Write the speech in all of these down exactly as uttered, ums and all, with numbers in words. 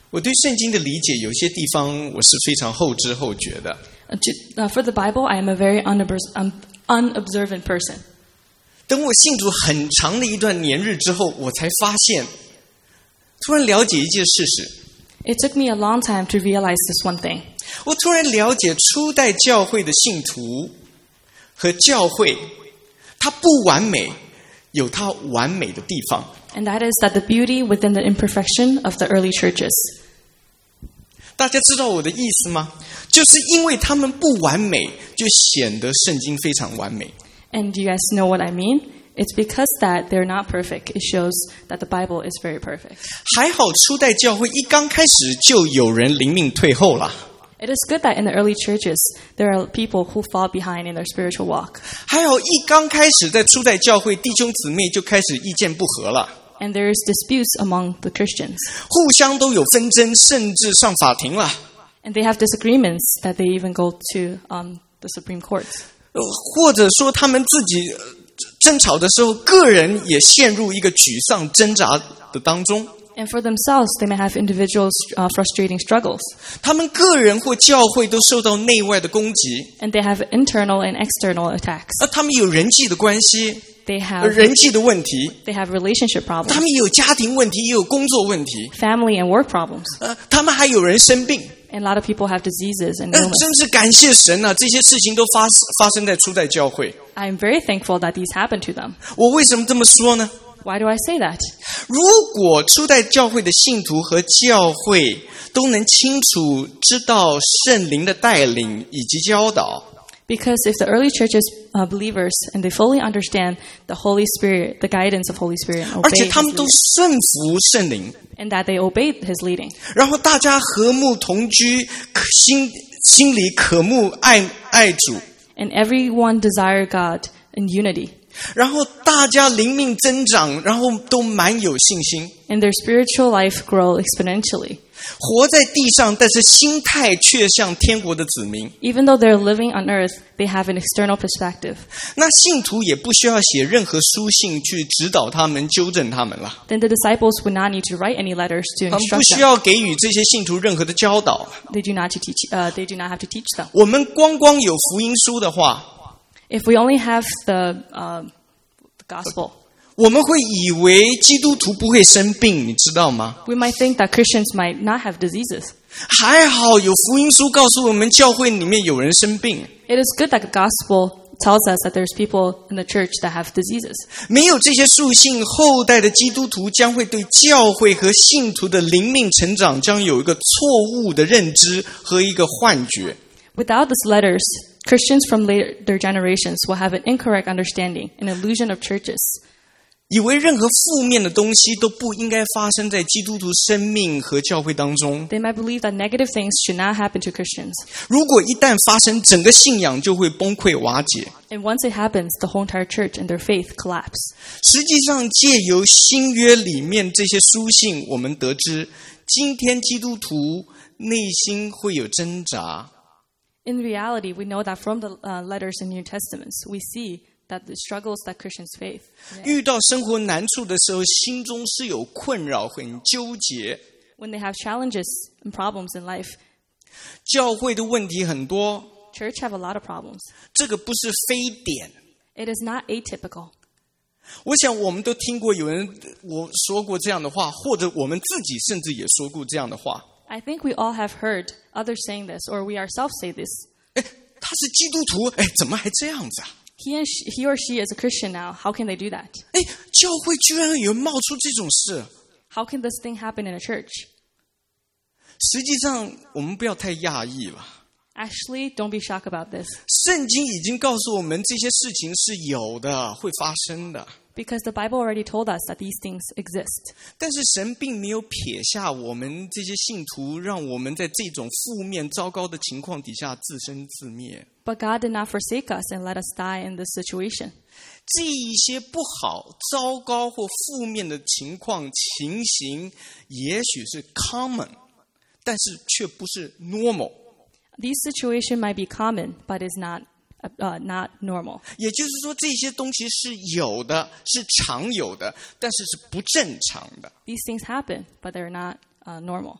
我对圣经的理解有些地方我是非常后知后觉的。 Uh, for the Bible, I am a very unobs- um, unobservant person. 等我信主很长的一段年日之后，我才发现，突然了解一件事实。 It took me a long time to realize this one thing. 我突然了解初代教会的信徒和教会，它不完美，有它完美的地方。 And that is that the beauty within the imperfection of the early churches. 大家知道我的意思吗？就是因为他们不完美，就显得圣经非常完美。 And do you guys know what I mean? It's because that they're not perfect. It shows that the Bible is very perfect. 还好初代教会一刚开始就有人灵命退后了。 It is good that in the early churches, there are people who fall behind in their spiritual walk. 还好一刚开始在初代教会，弟兄姊妹就开始意见不合了。 And there is disputes among the Christians. 互相都有纷争，甚至上法庭了。 And they have disagreements that they even go to um, the Supreme Court. 或者说他们自己争吵的时候，个人也陷入一个沮丧挣扎的当中。 And for themselves, they may have individual uh, frustrating struggles. 他们个人或教会都受到内外的攻击。 And they have internal and external attacks. 而他们有人际的关系， They have 人际的问题。 they have relationship 他 problems, 们有家庭问题，也有工作问题。 family and work problems. 呃，他们还有人生病。 And a lot of people have diseases and 呃， illness. 真是感谢神啊！这些事情都发发生在初代教会。 I am very thankful that these happened to them. 我为什么这么说呢？ Why do I say that? 如果初代教会的信徒和教会都能清楚知道圣灵的带领以及教导， Because if the early churches uh, believers and they fully understand the Holy Spirit, the guidance of Holy Spirit, and 而 obey 且 His 他们都 leading, 顺服圣灵， and that they obey His leading, 然后大家和睦同居，可心心里渴慕爱爱主， and everyone desire God in unity, 然后大家灵命增长，然后都蛮有信心， and their spiritual life grow exponentially. 活在地上，但是心态却像天国的子民。 Even though they're living on earth, they have an external perspective. 那信徒也不需要写任何书信去指导他们、纠正他们了。 Then the disciples would not need to write any letters to 他们不 instruct 需 them. 要给予这些信徒任何的教导。 They do not to teach. Uh, they do not have to teach them. 我们光光有福音书的话， If we only have the, uh, the gospel, 我们会以为基督徒不会生病，你知道吗？ we might think that Christians might not have diseases. 还好有福音书告诉我们，教会里面有人生病。 It is good that the gospel tells us that there's people in the church that have diseases. 没有这些书信，后代的基督徒将会对教会和信徒的灵命成长将有一个错误的认知和一个幻觉。 Without these letters, Christians from later generations will have an incorrect understanding, an illusion of churches. 以为任何负面的东西都不应该发生在基督徒生命和教会当中。 They might believe that negative things should not happen to Christians. 如果一旦发生，整个信仰就会崩溃瓦解。 And once it happens, the whole entire church and their faith collapse. 实际上，借由新约里面这些书信，我们得知，今天基督徒内心会有挣扎。 In reality, we know that from the uh, letters in New Testaments, we see that the struggles that Christians face. 遇到生活难处的时候，心中是有困扰，很纠结。 When they have challenges and problems in life, 教会的问题很多， church have a lot of problems. 这个不是非典。 It is not atypical. 我想我们都听过有人我说过这样的话，或者我们自己甚至也说过这样的话。 I think we all have heard others saying this, or we ourselves say this. 哎，他是基督徒，哎，怎么还这样子啊？ He, and she, he or she is a Christian now. How can they do that? 哎，教会居然有冒出这种事。 How can this thing happen in a church? 实际上，我们不要太讶异了。 Actually, don't be shocked about this. 圣经已经告诉我们，这些事情是有的，会发生的。 Because the Bible already told us that these things exist. 但是神并没有撇下我们这些信徒，让我们在这种负面糟糕的情况底下自生自灭。 But God did not forsake us and let us die in this situation. 这一些不好、糟糕或负面的情况情形，也许是 common， 但是却不是 normal。 These situations might be common, but is not uh, not normal. 也就是说，这些东西是有的，是常有的，但是是不正常的。 These things happen, but they're not uh, normal.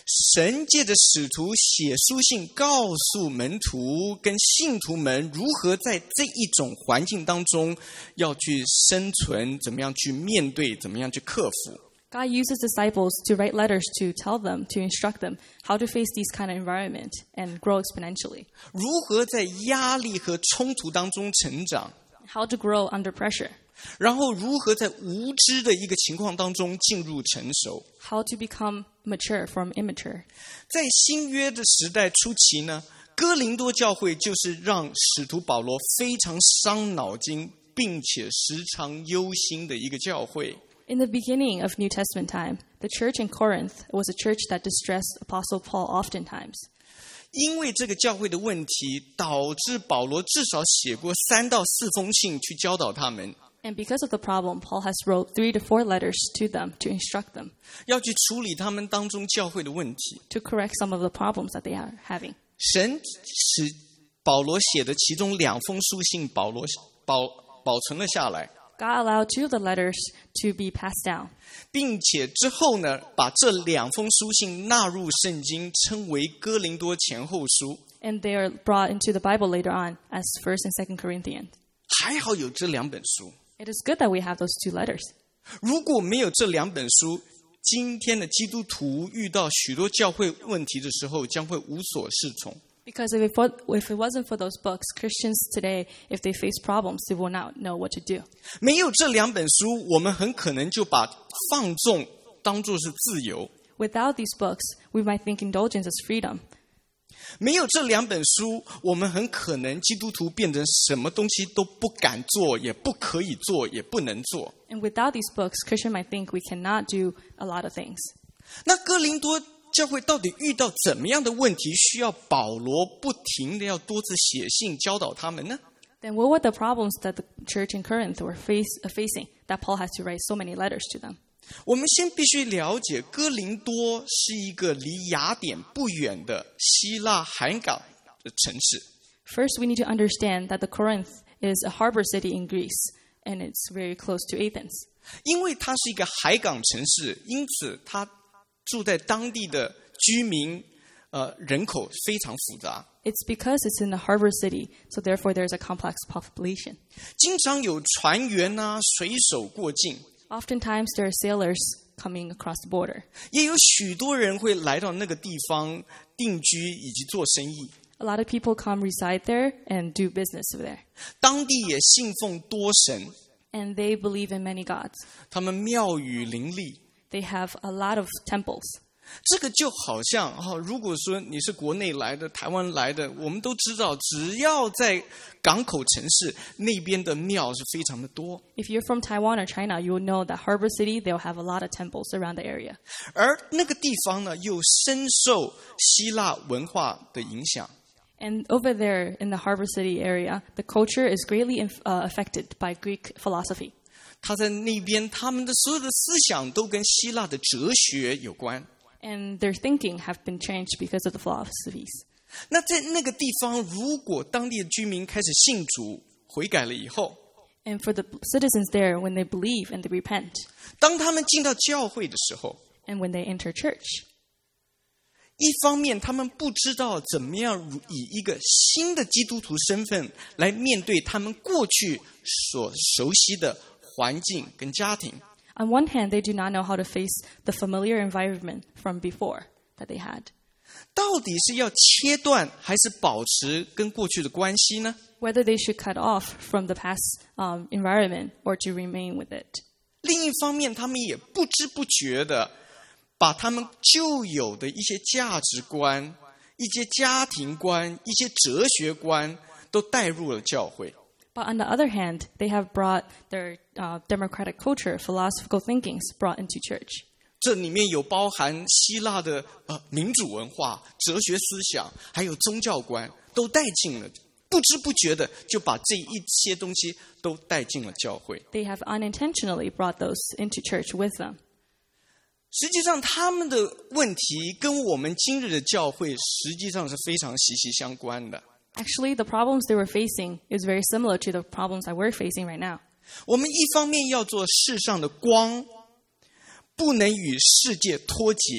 神借着使徒写书信告诉门徒跟信徒们如何在这一种环境当中要去生存，怎么样去面对，怎么样去克服。 God uses disciples to write letters to tell them, to instruct them how to face these kind of environment and grow exponentially. 如何在压力和冲突当中成长， How to grow under pressure. 然后如何在无知的一个情况当中进入成熟。 How to become mature from immature. 在新约的时代初期呢，哥林多教会就是让使徒保罗非常伤脑筋，并且时常忧心的一个教会。 In the beginning of New Testament time, the church in Corinth was a church that distressed Apostle Paul oftentimes. 因为这个教会的问题，导致保罗至少写过三到四封信去教导他们， And because of the problem, Paul has wrote three to four letters to them to instruct them, 要去处理他们当中教会的问题。 to correct some of the problems that they are having. 神使保罗写的其中两封书信，保罗保保存了下来， God allowed two of the letters to be passed down. 并且之后呢，把这两封书信纳入圣经，称为哥林多前后书。 And they are brought into the Bible later on as First and Second Corinthians. 还好有这两本书， It is good that we have those two letters. 如果没有这两本书，今天的基督徒遇到许多教会问题的时候，将会无所适从。 Because if it, wa- if it wasn't for those books, Christians today, if they face problems, they will not know what to do. 没有这两本书，我们很可能就把放纵当作是自由。 Without these books, we might think indulgence is freedom. 没有这两本书，我们很可能基督徒变成什么东西都不敢做，也不可以做，也不能做。 And without these books, Christians might think we cannot do a lot of things. 那哥林多教会到底遇到怎么样的问题，需要保罗不停的要多次写信教导他们呢？ Then what were the problems that the church in Corinth were face, uh, facing that Paul has to write so many letters to them? 我们先必须了解，哥林多是一个离雅典不远的希腊海港的城市。 First, we need to understand that the Corinth is a harbor city in Greece, and it's very close to Athens. 因为它是一个海港城市，因此它住在当地的居民，呃，人口非常复杂。 It's because it's in the harbor city, so therefore there's a complex population. 经常有船员啊、水手过境， Oftentimes there are sailors coming across the border. 也有许多人会来到那个地方定居以及做生意。 A lot of people come reside there and do business over there. 当地也信奉多神， And they believe in many gods. 他们庙宇林立。 They have a lot of temples. 这个就好像啊，如果说你是国内来的、台湾来的，我们都知道，只要在港口城市那边的庙是非常的多。 If you're from Taiwan or China, you will know that harbor city, they'll have a lot of temples around the area. 而那个地方呢，又深受希腊文化的影响。 And over there in the harbor city area, the culture is greatly inf- uh, affected by Greek philosophy. 他在那边，他们的所有的思想都跟希腊的哲学有关。 And their thinking have been changed because of the philosophies. 那在那个地方，如果当地的居民开始信主、悔改了以后， And for the citizens there, when they believe and they repent, 当他们进到教会的时候， and when they enter church, 一方面他们不知道怎么样以一个新的基督徒身份来面对他们过去所熟悉的环境跟家庭。 on one hand, they do not know how to face the familiar environment from before that they had. 到底是要切断还是保持跟过去的关系呢？ Whether they should cut off from the past um, environment or to remain with it. 另一方面，他们也不知不觉的把他们旧有的一些价值观、一些家庭观、一些哲学观都带入了教会。 But on the other hand, they have brought their uh, democratic culture, philosophical thinkings brought into church. 这里面有包含希腊的呃民主文化、哲学思想，还有宗教观，都带进了，不知不觉的就把这一些东西都带进了教会。 They have unintentionally brought those into church with them. 实际上，他们的问题跟我们今日的教会实际上是非常息息相关的。 Actually, the problems they were facing is very similar to the problems that we're facing right now. 我们一方面要做世上的光，不能与世界脱节，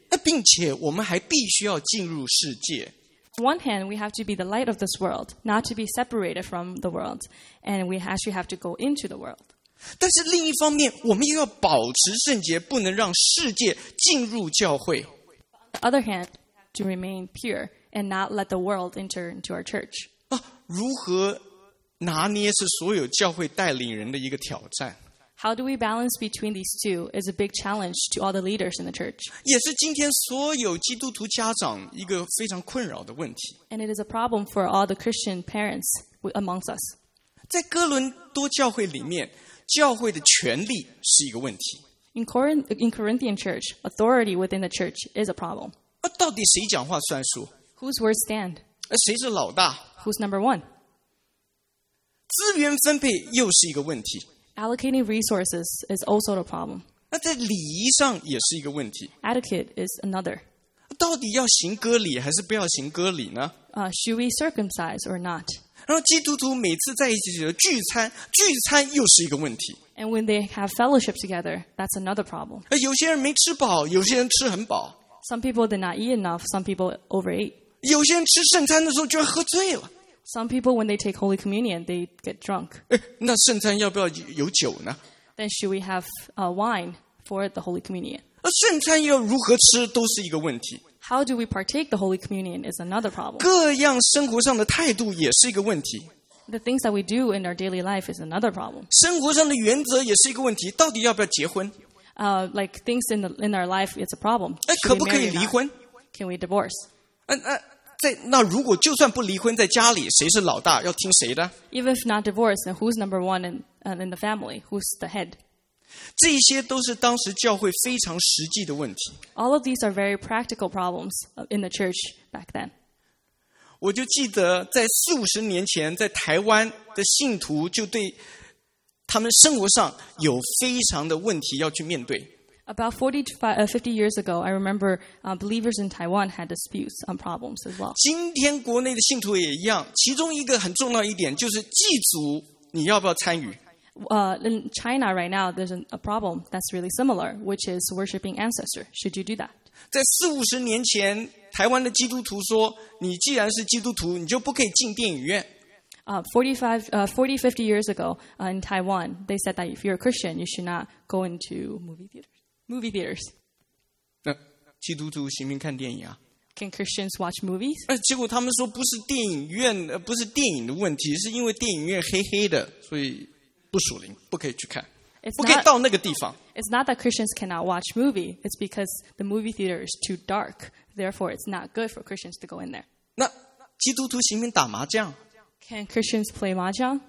那并且我们还必须要进入世界。 On one hand, we have to be the light of this world, not to be separated from the world, and we actually have to go into the world. 但是另一方面，我们又要保持圣洁，不能让世界进入教会。 On the other hand, we have to remain pure and not let the world enter into our church. 啊，如何拿捏是所有教会带领人的一个挑战， How do we balance between these two is a big challenge to all the leaders in the church. 也是今天所有基督徒家长一个非常困扰的问题。 And it is a problem for all the Christian parents amongst us. 在哥伦多教会里面，教会的权力是一个问题。 In, Corinth, in Corinthian church, authority within the church is a problem. 啊，到底谁讲话算数？ Whose words stand? 呃，谁是老大？ Who's number one? 资源分配又是一个问题。 Allocating resources is also a problem. 那在礼仪上也是一个问题。 Etiquette is another. 到底要行割礼还是不要行割礼呢？ Uh, should we circumcise or not? 然后基督徒每次在一起的聚餐，聚餐又是一个问题。 And when they have fellowship together, that's another problem. 呃，有些人没吃饱，有些人吃很饱。 Some people did not eat enough. Some people overate. 有些人吃圣餐的时候居然喝醉了。 Some people, when they take Holy Communion, they get drunk. 哎，那圣餐要不要有酒呢？ Then should we have uh, wine for the Holy Communion? 而圣餐要如何吃都是一个问题。 How do we partake the Holy Communion is another problem. 各样生活上的态度也是一个问题。 The things that we do in our daily life is another problem. 生活上的原则也是一个问题，到底要不要结婚？ Uh, like things in, the, in our life, it's a problem. 哎， Should 可 we 不可以 marry or 离 not? 婚？ Can we divorce? 嗯、呃、嗯、呃，在那如果就算不离婚，在家里谁是老大，要听谁的？ Even if not divorced, then who's number one in, uh, in the family? Who's the head? 这些都是当时教会非常实际的问题。 All of these are very practical problems in the church back then. 我就记得在四五十年前，在台湾的信徒就对他们生活上有非常的问题要去面对。 About forty to five, uh, fifty years ago, I remember uh, believers in Taiwan had disputes on problems as well. 今天国内的信徒也一样，其中一个很重要一点就是祭祖，你要不要参与？ Uh, in China right now, there's an, a problem that's really similar, which is worshiping ancestor. Should you do that? 在四五十年前，台湾的基督徒说：“你既然是基督徒，你就不可以进电影院。” Uh, forty-five, uh, forty, fifty years ago uh, in Taiwan, they said that if you're a Christian, you should not go into movie theaters. Movie theaters. 那、呃、基督徒行不行看电影啊？ Can Christians watch movies? 呃，结果他们说不是电影院，呃，不是电影的问题，是因为电影院黑黑的，所以不属灵，不可以去看， It's 不可以 not, 到那个地方。 it's not that Christians cannot watch movie. It's because the movie theater is too dark. Therefore, it's not good for Christians to go in there. 那基督徒行不行打麻将？ Can Christians play mahjong?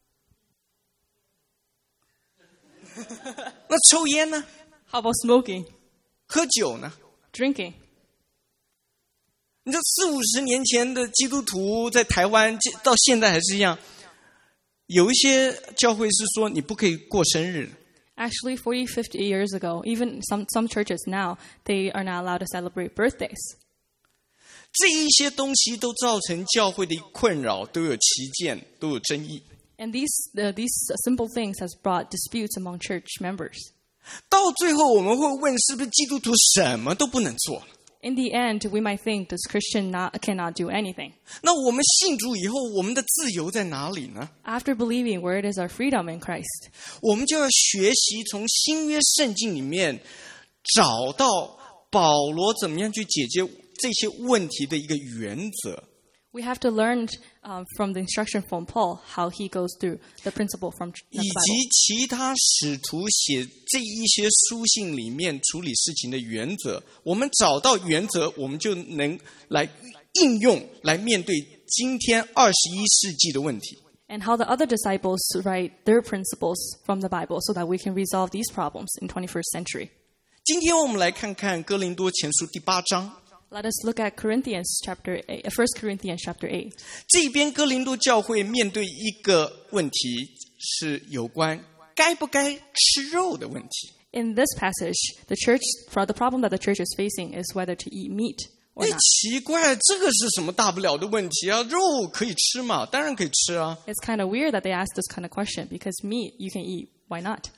那抽烟呢？ How about smoking? 喝酒呢？ Drinking? 你这四五十年前的基督徒在台湾到现在还是一样，有一些教会是说你不可以过生日。 Actually, forty, fifty years ago, even some, some churches now, they are not allowed to celebrate birthdays. 这一些东西都造成教会的困扰，都有歧见，都有争议。 And these, uh, these simple things has brought disputes among church members. 到最后我们会问，是不是基督徒什么都不能做了？ In the end, we might think this Christian not, cannot do anything. 那我们信主以后，我们的自由在哪里呢？ After believing, where it is our freedom in Christ? 我们就要学习从新约圣经里面找到保罗怎么样去解决这些问题的一个原则。 We have to learn um, from the instruction from Paul how he goes through the principle from the 以 Bible. 及其他使徒写这一些书信里面处理事情的原则，我们找到原则，我们就能来应用，来面对今天二十一世纪的问题。 And how the other disciples write their principles from the Bible so that we can resolve these problems in twenty-first century. 今天我们来看看哥林多前书第八章。 Let us look at Corinthians chapter eight, First Corinthians chapter eight. 这边哥林多教会面对一个问题，是有关该不该吃肉的问题。 In this passage, the church, the problem that the church is facing is whether to eat meat or 哎， not. 奇怪，这个是什么大不了的问题啊？肉可以吃嘛？当然可以吃啊。 It's kind of weird that they ask this kind of question because meat you can eat, why not?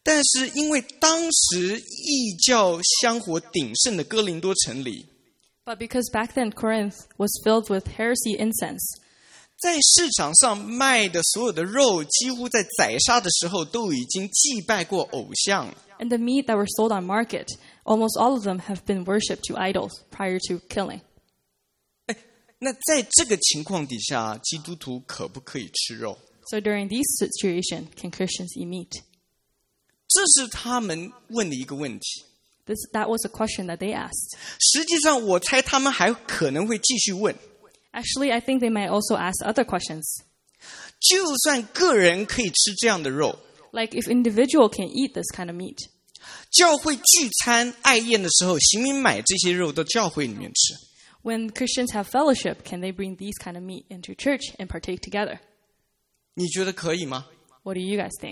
但是因为当时异教香火鼎盛的哥林多城里， But because back then Corinth was filled with heresy incense, 在市场上卖的所有的肉，几乎在宰杀的时候都已经祭拜过偶像了。 and the meat that were sold on market, almost all of them have been worshipped to idols prior to killing. 那在这个情况底下，基督徒可不可以吃肉？ So during these situations, can Christians eat meat? 这是他们问的一个问题。 This, that was a question that they asked. 实际上，我猜他们还可能会继续问。 Actually, I think they might also ask other questions. 就算个人可以吃这样的肉， Like if individual can eat this kind of meat, 教会聚餐爱宴的时候，行民买这些肉到教会里面吃。 when Christians have fellowship, can they bring these kind of meat into church and partake together? 你觉得可以吗？ What do you guys think?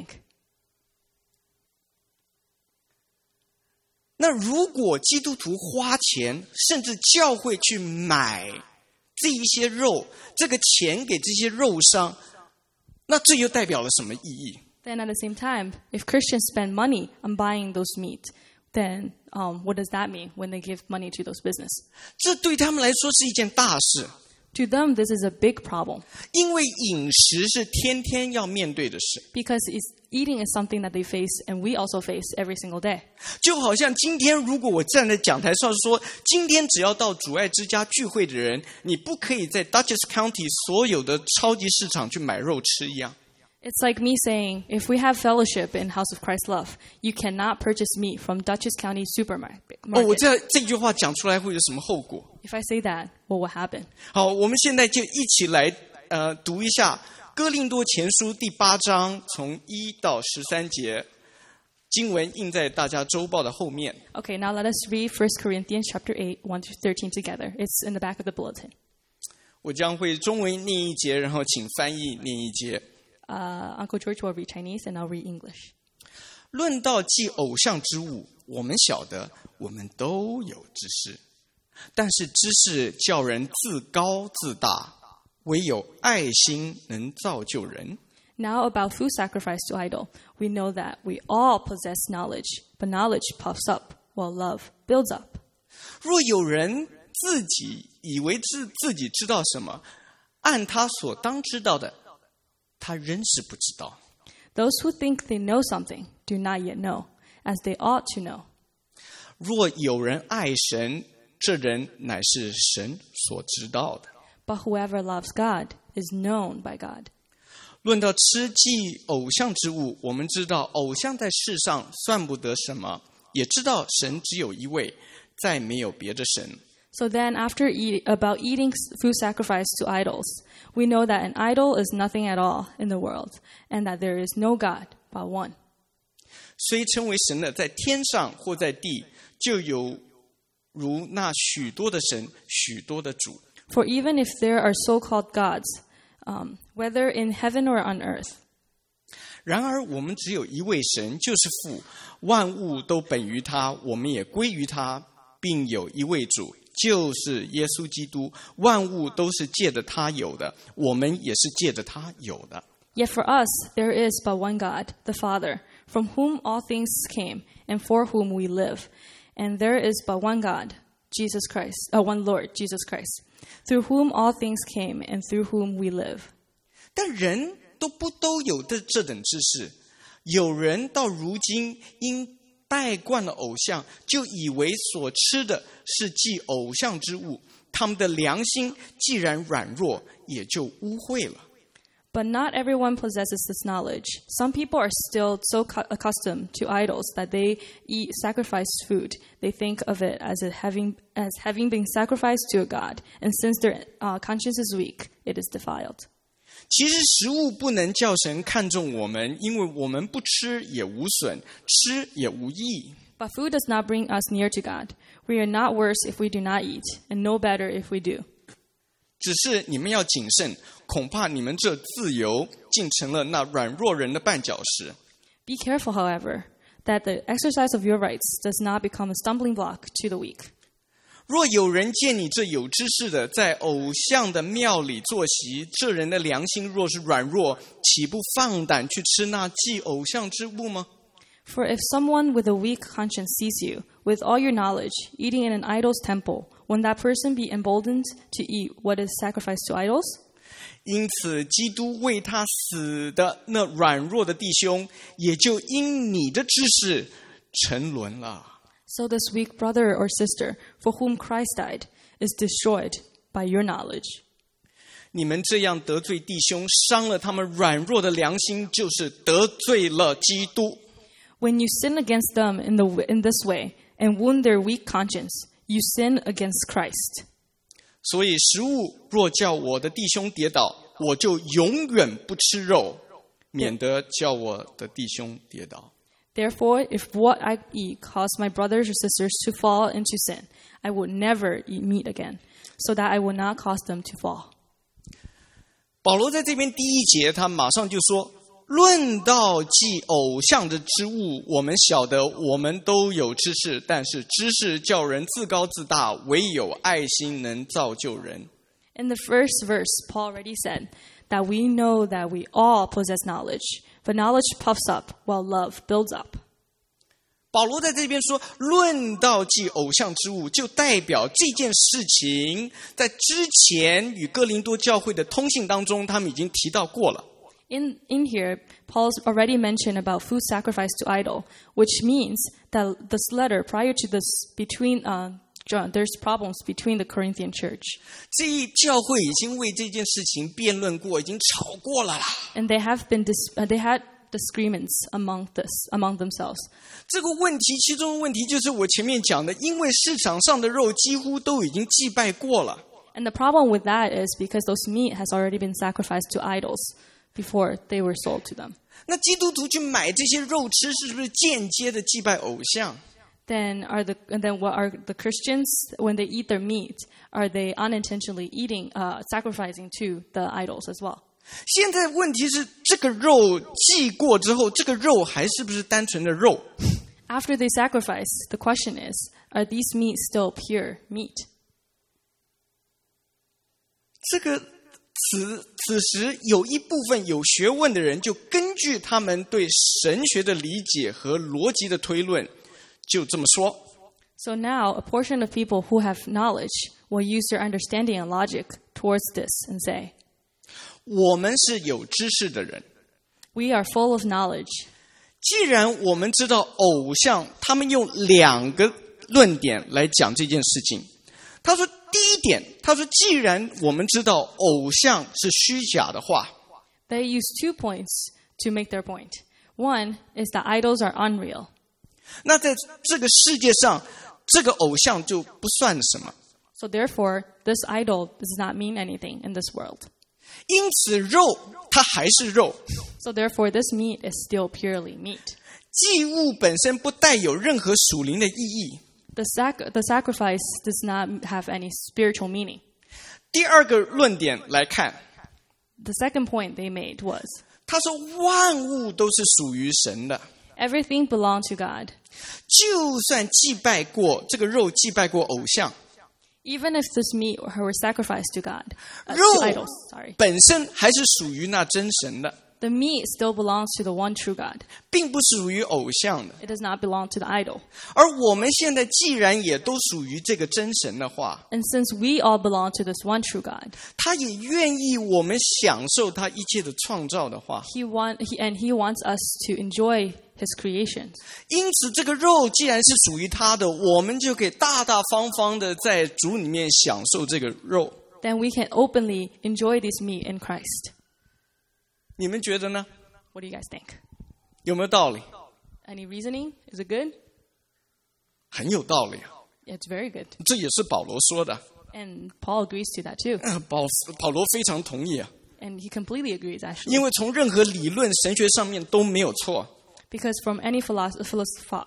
那如果基督徒花钱，甚至教会去买这一些肉，这个钱给这些肉商，那这又代表了什么意义？ Then at the same time, if Christians spend money on buying those meat, then um, what does that mean when they give money to those business? 这对他们来说是一件大事， To them, this is a big problem 因为饮食是天天要面对的事。 because it's, eating is something that they face and we also face every single day. 就好像今天如果我站在讲台上说，今天只要到主爱之家聚会的人，你不可以在 Dutchess County 所有的超级市场去买肉吃一样。 It's like me saying, if we have fellowship in House of Christ Love, you cannot purchase meat from Dutchess County supermarket. 哦，我这这句话讲出来会有什么后果？ If I say that, what will happen? 好，我们现在就一起来呃读一下哥林多前书第八章从一到十三节，经文印在大家周报的后面。 Okay, now let us read First Corinthians chapter eight, one through thirteen together. It's in the back of the bulletin. 我将会中文念一节，然后请翻译念一节。 Uh, Uncle George will read Chinese and I'll read English. 论到祭偶像之物，我们晓得，我们都有知识，但是知识叫人自高自大，唯有爱心能造就人。 Now about food sacrifice to idol, we know that we all possess knowledge, but knowledge puffs up, while love builds up. 若有人自己以为自自己知道什么，按他所当知道的，他仍是不知道。 Those who think they know something do not yet know, as they ought to know. 若有人爱神，这人乃是神所知道的。 But whoever loves God is known by God. 论到吃祭偶像之物，我们知道偶像在世上算不得什么，也知道神只有一位，再没有别的神。 So then, after eat, about eating food sacrificed to idols, we know that an idol is nothing at all in the world, and that there is no God but one. 虽称为神的，在天上或在地，就有如那许多的神，许多的主。 For even if there are so-called gods, um, whether in heaven or on earth, 然而我们只有一位神，就是父，万物都本于他，我们也归于他，并有一位主，就是耶稣基督，万物都是借着他有的，我们也是借着他有的。 Yet for us there is but one God, the Father, from whom all things came, and for whom we live. And there is but one God, Jesus Christ, uh, one Lord, Jesus Christ, through whom all things came, and through whom we live. 但人都不都有的这等知识，有人到如今因拜惯了偶像，就以为所吃的是祭偶像之物，他们的良心既然软弱，也就污秽了。 But not everyone possesses this knowledge. Some people are still so cu- accustomed to idols that they eat sacrificed food. They think of it as it having as having been sacrificed to a god, and since their uh, conscience is weak, it is defiled. 其实食物不能叫神看重我们，因为我们不吃也无损，吃也无益。 But food does not bring us near to God. We are not worse if we do not eat, and no better if we do. 只是你们要谨慎，恐怕你们这自由竟成了那软弱人的绊脚石。 Be careful, however, that the exercise of your rights does not become a stumbling block to the weak. 若有人见你这有知识的，在偶像的庙里坐席，这人的良心若是软弱，岂不放胆去吃那祭偶像之物吗？ For if someone with a weak conscience sees you, with all your knowledge, eating in an idol's temple, won't that person be emboldened to eat what is sacrificed to idols? 因此，基督为他死的那软弱的弟兄，也就因你的知识沉沦了。 So this weak brother or sister, for whom Christ died, is destroyed by your knowledge. 你们这样得罪弟兄，伤了他们软弱的良心，就是得罪了基督。 When you sin against them in, the, in this way and wound their weak conscience, you sin against Christ. 所以食物若叫我的弟兄跌倒，我就永远不吃肉，免得叫我的弟兄跌倒。 Therefore, if what I eat cause my brothers or sisters to fall into sin, I will never eat meat again, so that I will not cause them to fall. 保罗在这边第一节，他马上就说：论到祭偶像的之物，我们晓得我们都有知识，但是知识叫人自高自大，唯有爱心能造就人。 In the first verse, Paul already said that we know that we all possess knowledge, but knowledge puffs up while love builds up. 保罗在这边说，论到祭偶像之物，就代表这件事情在之前与哥林多教会的通信当中，他们已经提到过了。 In, in here, Paul's already mentioned about food sacrificed to idol, which means that this letter, prior to this, between uh, John, there's problems between the Corinthian church. 这一教会已经为这件事情辩论过，已经吵过了啦。 And they have been, dis- uh, they had disagreements among this, among themselves. 这个问题，其中的问题就是我前面讲的，因为市场上的肉几乎都已经祭拜过了。 And the problem with that is because those meat has already been sacrificed to idols before they were sold to them. 那基督徒去买这些肉吃，是不是间接的祭拜偶像？ Then are the and then what are the Christians when they eat their meat? Are they unintentionally eating, uh, sacrificing to the idols as well? 现在问题是，这个肉祭过之后，这个肉还是不是单纯的肉？ After they sacrifice, the question is, are these meats still pure meat? 这个此此时有一部分有学问的人，就根据他们对神学的理解和逻辑的推论，就这么说。 So now, a portion of people who have knowledge will use their understanding and logic towards this and say, 我们是有知识的人， we are full of knowledge. 既然我们知道偶像，他们用两个论点来讲这件事情。他说，第一点，他说，既然我们知道偶像是虚假的话， They use two points to make their point. One is that idols are unreal. 那在这个世界上，这个偶像就不算什么。 So therefore, this idol does not mean anything in this world. 因此，肉它还是肉， So therefore, this meat is still purely meat. 祭物本身不带有任何属灵的意义。 The, sac- the sacrifice does not have any spiritual meaning. 第二个论点来看， The second point they made was, 他说万物都是属于神的， everything belongs to God. 就算祭拜过这个肉，祭拜过偶像， Even if this meat were sacrificed to God, uh, 肉 to idols, sorry. 本身还是属于那真神的， The meat still belongs to the one true God. 并不属于偶像的。 It does not belong to the idol. 而我们现在既然也都属于这个真神的话， And since we all belong to this one true God, 他也愿意我们享受他一切的创造的话， He want he, and He wants us to enjoy His creation. 因此这个肉既然是属于他的，我们就可以大大方方的在主里面享受这个肉。 Then we can openly enjoy this meat in Christ. 你们觉得呢？ What do you guys think? 有没有道理？ Any reasoning? Is it good? 很有道理啊！ It's very good. 这也是保罗说的， And Paul agrees to that too. 保保罗非常同意啊， And he completely agrees, actually. 因为从任何理论、神学上面都没有错。 Because from any philosoph- philosoph-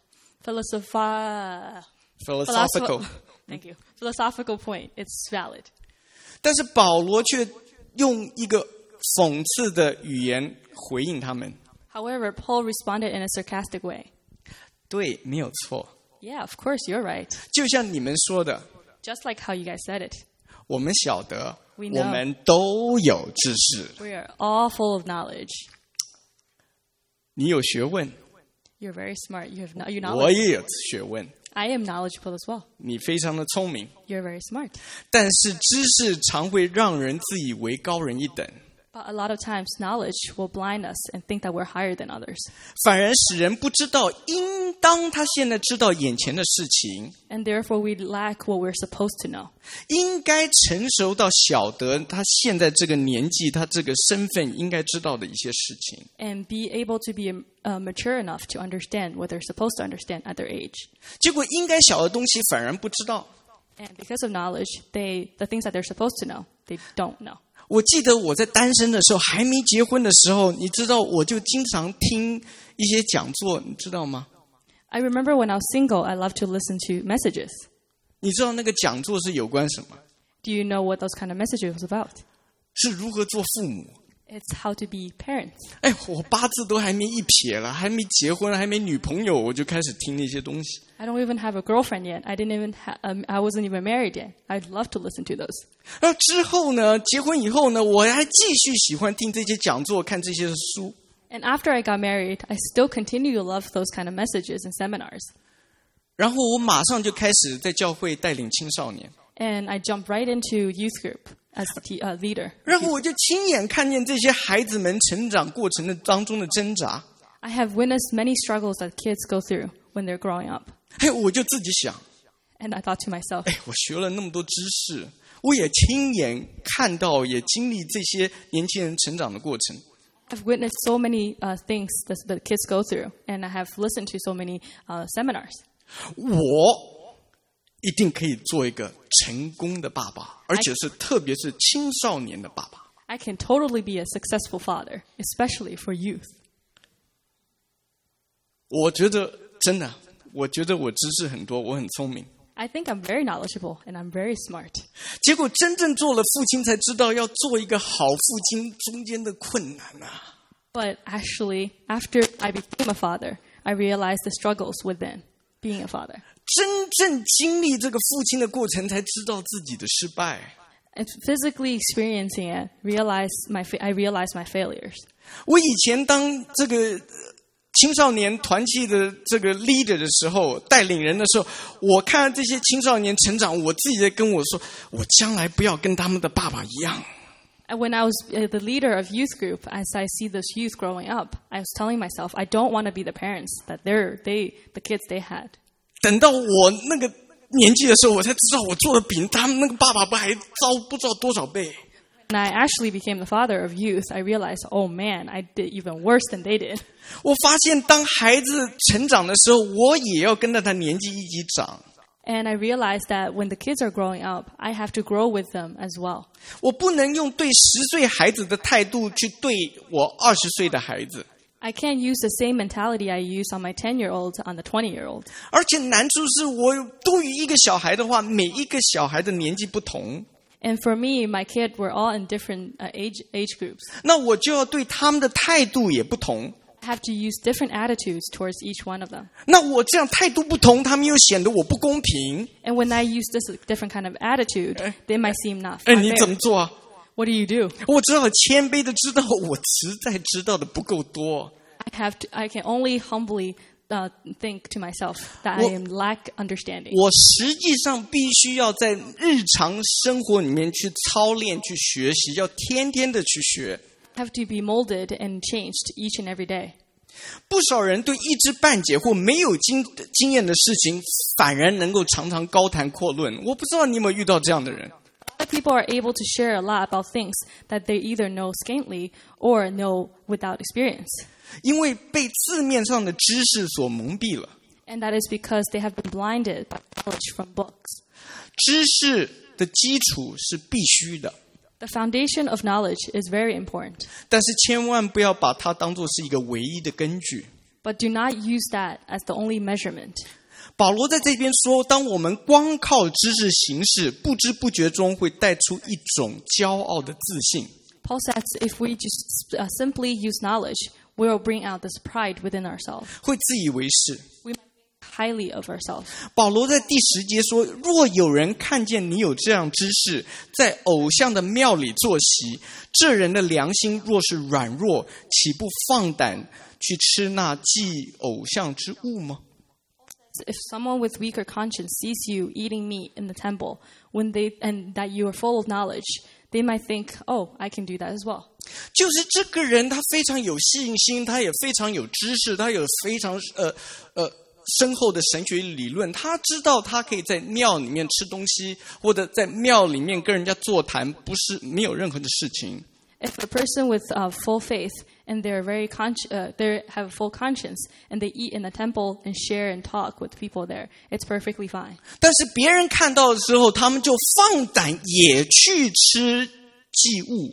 philosoph- philosophical， thank you, philosophical point, it's valid. 但是保罗却用一个讽刺的语言回应他们。 However, Paul responded in a sarcastic way. 对，没有错， Yeah, of course, you're right. 就像你们说的， Just like how you guys said it. 我们晓得， We know. 我们都有知识。 We are all full of knowledge. 你有学问， You're very smart. You have no, you're 我 knowledgeable. 也有学问， I am knowledgeable as well. 你非常的聪明， You're very smart. 但是知识常会让人自以为高人一等， But a lot of times, knowledge will blind us and think that we're higher than others. 反而使人不知道应当他现在知道眼前的事情， And therefore, we lack what we're supposed to know. 应该成熟到晓得他现在这个年纪，他这个身份应该知道的一些事情。 And be able to be uh, mature enough to understand what they're supposed to understand at their age. 结果应该晓的东西反而不知道。 And because of knowledge, they the things that they're supposed to know, they don't know. 我记得我在单身的时候，还没结婚的时候，你知道，我就经常听一些讲座，你知道吗？ I remember when I was single, I loved to listen to messages. 你知道那个讲座是有关什么？ Do you know what those kind of messages was about? 是如何做父母。 It's how to be parents. 哎，我八字都还没一撇了，还没结婚，还没女朋友，我就开始听那些东西。 I don't even have a girlfriend yet. I didn't even ha- um, I wasn't even married yet. I'd love to listen to those. 然后之后呢，结婚以后呢，我还继续喜欢听这些讲座，看这些书。 And after I got married, I still continue to love those kind of messages and seminars. 然后我马上就开始在教会带领青少年， And I jumped right into youth group as the t- uh, leader. 然后我就亲眼看见这些孩子们成长过程的当中的挣扎。 I have witnessed many struggles that kids go through when they're growing up. 哎，我就自己想， And I thought to myself, 哎，我学了那么多知识，我也亲眼看到，也经历这些年轻人成长的过程。 I've witnessed so many uh, things that the kids go through, and I have listened to so many uh, seminars. 我一定可以做一个成功的爸爸，而且是特别是青少年的爸爸。 I can totally be a successful father, especially for youth. 我觉得真的，我觉得我知识很多，我很聪明。 I think I'm very knowledgeable and I'm very smart. 结果真正做了父亲，才知道要做一个好父亲中间的困难啊！ But actually, after I became a father, I realized the struggles within being a father. 真正经历这个父亲的过程，才知道自己的失败。 And physically experiencing it, realized my fa- I realized my failures. 我以前当这个青少年团契的这个 leader 的时候，带领人的时候，我看这些青少年成长，我自己在跟我说，我将来不要跟他们的爸爸一样。 And when I was uh, the leader of youth group, as I see those youth growing up, I was telling myself, I don't want to be the parents that they're they the kids they had. 等到我那个年纪的时候，我才知道我做的比他们那个爸爸不还糟不知道多少倍。 When I actually became the father of youth, I realized, oh man, I did even worse than they did. 我发现当孩子成长的时候，我也要跟着他年纪一起长。 And I realized that when the kids are growing up, I have to grow with them as well. 我不能用对十岁孩子的态度去对我二十岁的孩子。 I can't use the same mentality I use on my ten-year-old on the twenty-year-old. 而且难处是我对于一个小孩的话，每一个小孩的年纪不同， And for me, my kids were all in different uh, age age groups. 那我就要对他们的态度也不同。 I have to use different attitudes towards each one of them. 那我这样态度不同，他们又显得我不公平。 And when I use this different kind of attitude, they might seem not 哎， not 你怎么 fair. 做啊？ What do you do? 我只好谦卑的知道，我实在知道的不够多。 I have to. I can only humbly uh, think to myself that I Well- am lack understanding. 我实际上必须要在日常生活里面去操练、去学习，要天天的去学。 I have to be molded and changed each and every day. 不少人对一知半解或没有经经验的事情，反而能够常常高谈阔论。我不知道你有没有遇到这样的人。 Other people are able to share a lot about things that they either know scantily or know without experience. 因为被字面上的知识所蒙蔽了。 And that is because they have been blinded by knowledge from books. 知识的基础是必须的， The foundation of knowledge is very important, 但是千万不要把它当作是一个唯一的根据。 but do not use that as the only measurement. 保罗在这边说，当我们光靠知识行事，不知不觉中会带出一种骄傲的自信。 Paul says if we just uh, simply use knowledge, we will bring out this pride within ourselves. 会自以为是。 We might be highly of ourselves. 保罗在第十节说，若有人看见你有这样之事，在偶像的庙里坐席，这人的良心若是软弱，岂不放胆去吃那祭偶像之物吗？ If someone with weaker conscience sees you eating meat in the temple, when they and that you are full of knowledge, they might think, "Oh, I can do that as well." 就是这个人他非常有信心，他也非常有知识，他有非常呃呃深厚的神学理论，他知道他可以在庙里面吃东西，或者在庙里面跟人家座谈，不是没有任何的事情。 If a person with uh, full faith and they're very con- uh, they have full conscience and they eat in the temple and share and talk with people there, it's perfectly fine. 但是别人看到的时候，他们就放胆也去吃祭物。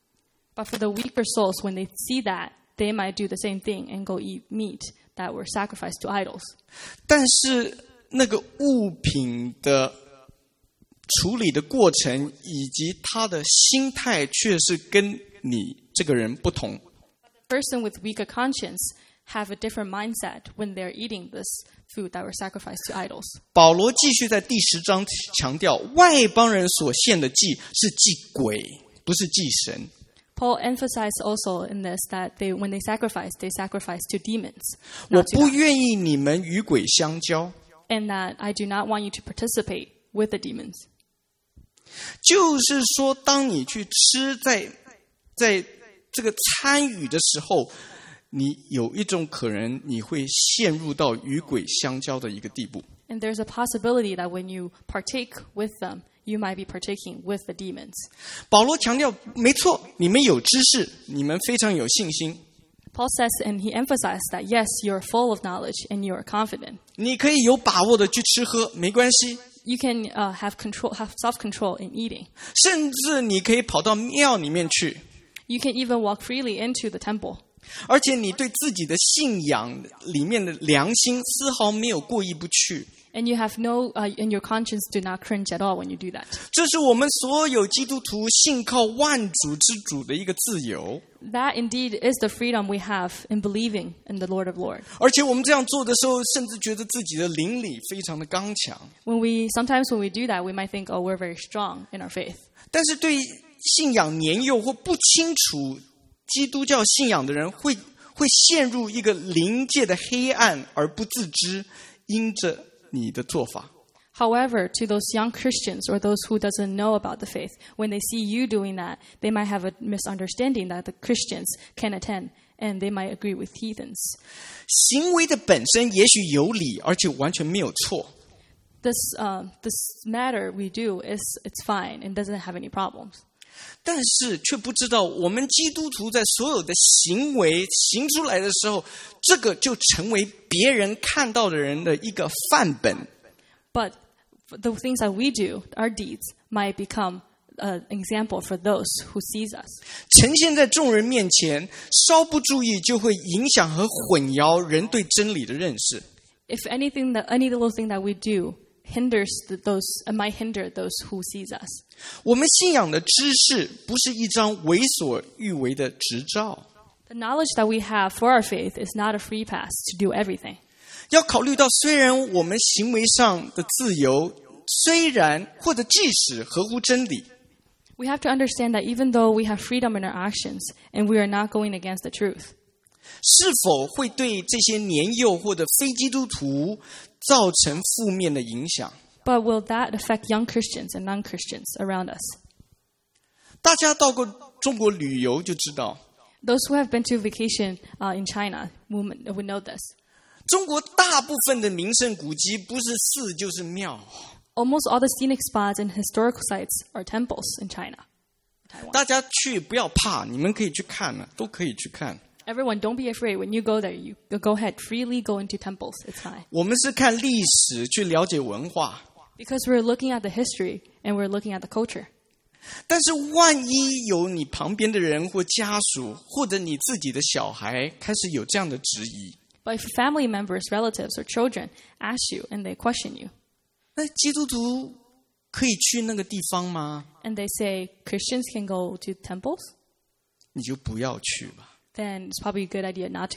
But for the weaker souls, when they see that, they might do the same thing and go eat meat that were sacrificed to idols. 但是那个物品的处理的过程以及他的心态却是跟你这个人不同。 The person with weaker conscience have a different mindset when they're eating this food that were sacrificed to idols. 保罗继续在第十章强调，外邦人所献的祭是祭鬼，不是祭神。 Paul emphasized also in this that they, when they sacrifice, they sacrifice to demons, 我 not to 不 God. 愿意你们与鬼相交， And that I do not want you to participate with the demons. 就是说，当你去吃在在这个参与的时候，你有一种可能你会陷入到与鬼相交的一个地步。 And there's a possibility that when you partake with them, you might be partaking with the demons. 保罗强调，没错，你们有知识，你们非常有信心， Paul says, and he emphasized that yes, you're full of knowledge and you're confident. 你可以有把握的去吃喝，没关系。 You can uh, have control, have self-control in eating. 甚至你可以跑到庙里面去， You can even walk freely into the temple. 而且你对自己的信仰里面的良心丝毫没有过意不去。 And you have no, uh, and your conscience do not cringe at all when you do that. 这是我们所有基督徒信靠万主之主的一个自由。 That indeed is the freedom we have in believing in the Lord of Lords. 而且我们这样做的时候，甚至觉得自己的灵里非常的刚强。 When we, sometimes when we do that, we might think, oh, we're very strong in our faith. 但是对信仰年幼或不清楚基督教信仰的人，会会陷入一个灵界的黑暗而不自知，因着你的做法。 However, to those young Christians or those who doesn't know about the faith, when they see you doing that, they might have a misunderstanding that the Christians can attend, and they might agree with heathens. 行为的本身也许有理，而且完全没有错。 This, uh, this matter we do is it's fine and doesn't have any problems. 但是却不知道，我们基督徒在所有的行为行出来的时候，这个就成为别人看到的人的一个范本。 But the things that we do, our deeds, might become an example for those who sees us. 呈现在众人面前，稍不注意就会影响和混淆人对真理的认识。 If anything that any little thing that we do hinders the, those, uh, might hinder those who sees us. 我们信仰的知识不是一张为所欲为的执照， The knowledge that we have for our faith is not a free pass to do everything. 要考虑到，虽然我们行为上的自由，虽然或者即使合乎真理， We have to understand that even though we have freedom in our actions and we are not going against the truth, 是否会对这些年幼或者非基督徒造成负面的影响？ but will that affect young Christians and non-Christians around us? 大家到过中国旅游就知道， Those who have been to vacation uh, in China will, will know this. 中国大部分的名胜古迹不是寺就是庙。 Almost all the scenic spots and historical sites are temples in China. Taiwan. 大家去不要怕，你们可以去看呢，都可以去看。 Everyone, don't be afraid. When you go there, you go ahead. Freely go into temples. It's fine. 我们是看历史去了解文化， Because we're looking at the history and we're looking at the culture. 但是万一有你旁边的人或家属，或者你自己的小孩开始有这样的质疑， But if family members, relatives, or children ask you and they question you, 那基督徒可以去那个地方吗？ and they say Christians can go to temples, 你就不要去吧。 then it's probably a good idea not to go.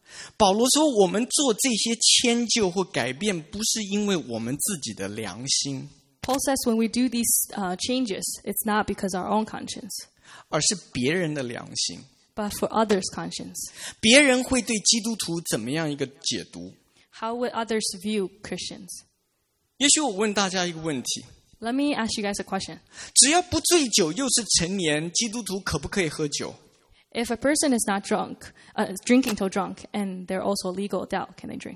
保罗说，我们做这些迁就或改变，不是因为我们自己的良心， Paul says when we do these uh, changes, it's not because of our own conscience, 而是别人的良心。 but for others' conscience. 别人会对基督徒怎么样一个解读？ How would others view Christians? 也许我问大家一个问题： Let me ask you guys a question. 只要不醉酒，又是成年，基督徒可不可以喝酒？ If a person is not drunk, uh, drinking till drunk, and they're also legal adult, can they drink?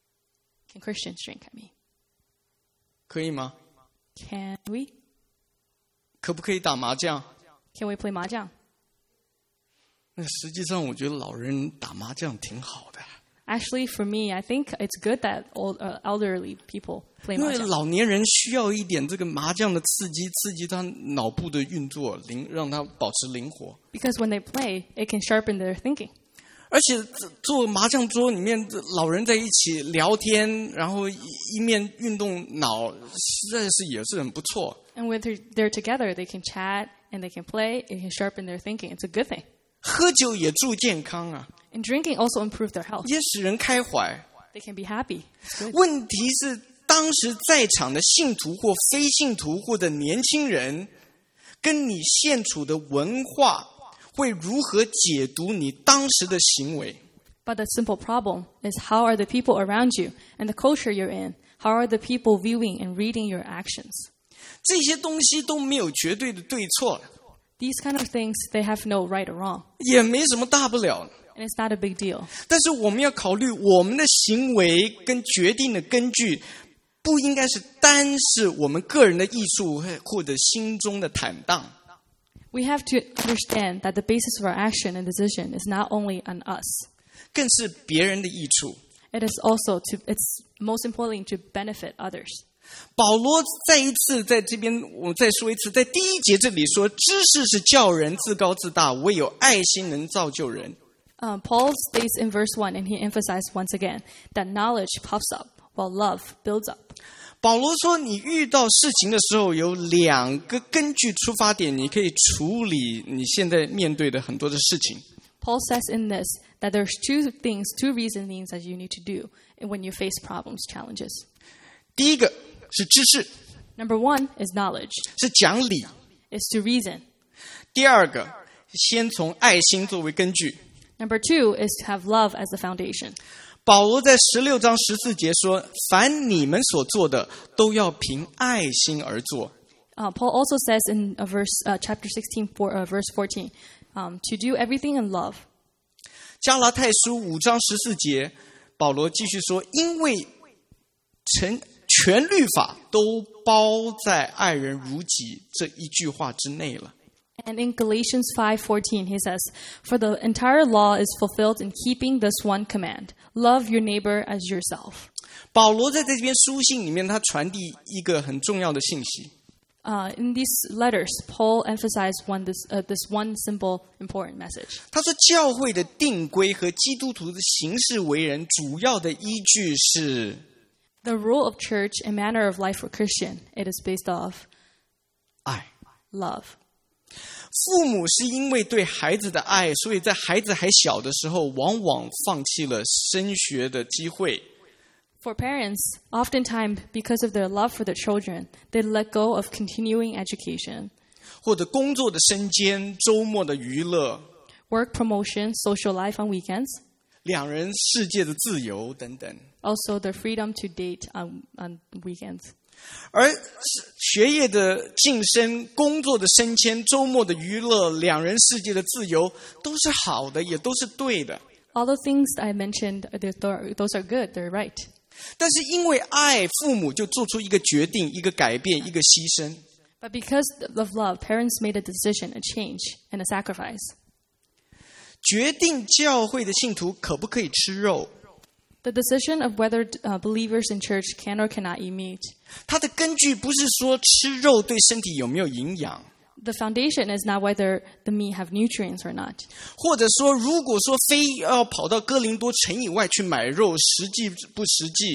Can Christians drink, I mean? 可以吗？ Can we? 可不可以打麻将？ Can we play mahjong? 那实际上，我觉得老人打麻将挺好的， Actually, for me, I think it's good that old, uh, elderly people play 因为 mahjong. 老年人需要一点这个麻将的刺激，刺激他脑部的运作，灵让他保持灵活。 Because when they play, it can sharpen their thinking. 而且做麻将桌里面，老人在一起聊天，然后一一面运动脑，实在是也是很不错。 And when they're, they're together, they can chat and they can play. It can sharpen their thinking. It's a good thing. 喝酒也助健康啊， And drinking also improves their health. 也使人开怀。 They can be happy. It's good. 问题是，当时在场的信徒或非信徒或者年轻人，跟你现处的文化会如何解读你当时的行为？ But the simple problem is how are the people around you and the culture you're in? How are the people viewing and reading your actions? 这些东西都没有绝对的对错， These kind of things, they have no right or wrong. 也没什么大不了的。 And it's not a big deal. 但是我们要考虑，我们的行为跟决定的根据，不应该是单是我们个人的益处或者心中的坦荡。 We have to understand that the basis of our action and decision is not only on us. 更是别人的益处。 It is also to, it's most importantly to benefit others. 保罗再一次在这边，我再说一次，在第一节这里说，知识是叫人自高自大，唯有爱心能造就人。 Um, Paul states in verse one, and he emphasized once again, that knowledge puffs up, while love builds up. 保罗说，你遇到事情的时候，有两个根据出发点，你可以处理你现在面对的很多的事情。 Paul says in this that there's two things, two reasonings that you need to do when you face problems, challenges. 第一个是知识， Number one is knowledge, 是讲理； is to reason. 第二个，先从爱心作为根据。 Number two is to have love as the foundation. 保罗在十六章十四节说：“凡你们所做的，都要凭爱心而做。” Uh, Paul also says in uh, verse uh, chapter sixteen, for, uh, verse fourteen, um, to do everything in love. 加拉太书五章十四节，保罗继续说：“因为成全律法都包在爱人如己这一句话之内了。” And in Galatians five fourteen, he says, "For the entire law is fulfilled in keeping this one command: love your neighbor as yourself." 保罗在这篇书信里面，他传递一个很重要的信息。 Uh, in these letters, Paul emphasized one this uh, this one simple important message. 他说，教会的定规和基督徒的行事为人，主要的依据是 The rule of church and manner of life for Christian, it is based off 爱。 love. 父母是因为对孩子的爱，所以在孩子还小的时候，往往放弃了升学的机会。 For parents, oftentimes because of their love for their children, they let go of continuing education, 或者工作的升迁、周末的娱乐、 work promotion, social life on weekends, 两人世界的自由等等。 also their freedom to date on, on weekends. 而学业的晋升、工作的升迁、周末的娱乐、两人世界的自由，都是好的，也都是对的。 All the things I mentioned, they're- those are good, they're right. 但是因为爱，父母就做出一个决定、一个改变、一个牺牲。 But because of love, parents made a decision, a change, and a sacrifice. 决定教会的信徒可不可以吃肉， The decision of whether uh, believers in church can or cannot eat meat, 它的根据不是说吃肉对身体有没有营养， the foundation is not whether the meat have nutrients or not. 或者说如果说非要跑到哥林多城以外去买肉，实际不实际。